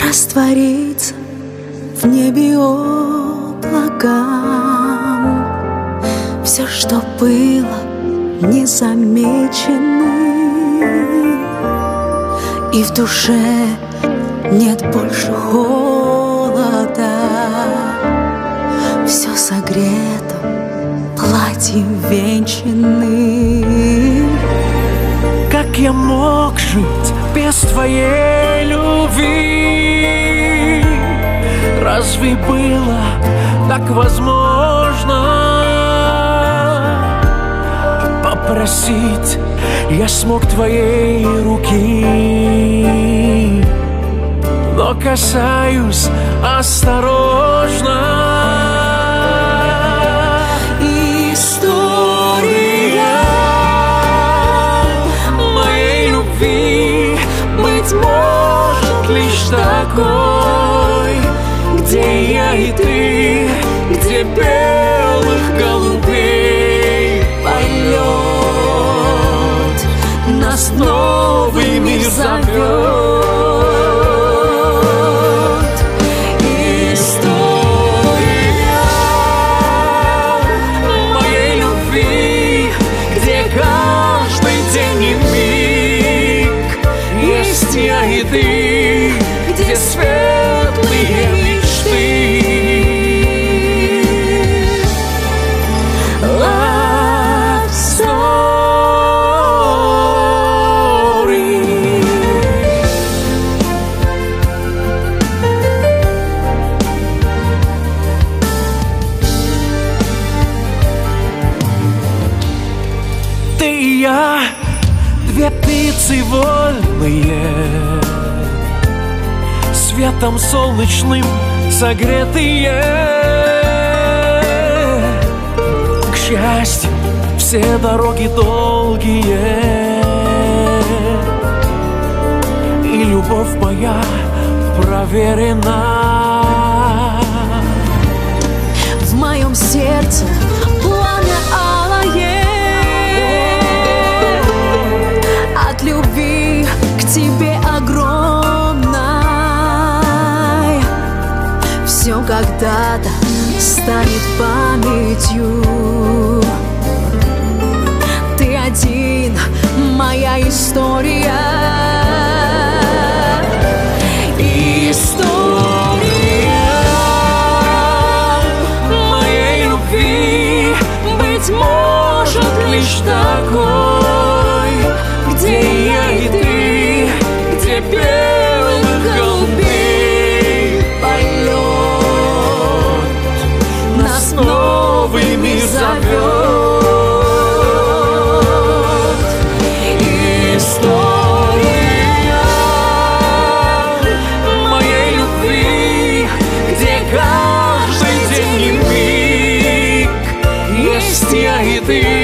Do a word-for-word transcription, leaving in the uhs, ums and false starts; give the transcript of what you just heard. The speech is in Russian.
раствориться в небе облакам. Все, что было незамеченным, и в душе нет больше холода. Все согрето платьем венчанным. Как я мог жить без твоей любви? Разве было так возможно попросить я смог твоей руки? Но касаюсь осторожно. Быть может лишь такой, где я и ты, где белых голубей полет нас новый мир зовет. История моей любви, где каждый день и миг есть я и ты, где светлые мечты. Love story. Ты и я, две птицы вольные, светом солнечным согретые. К счастью, все дороги долгие, и любовь моя проверена. В моем сердце пламя алое от любви к тебе огромной. Все когда-то станет памятью. Ты один, моя история. История моей любви, быть может лишь такой, где я и ты, где белых голубей полет нас новый мир зовет. История моей любви, где каждый день и миг есть я и ты,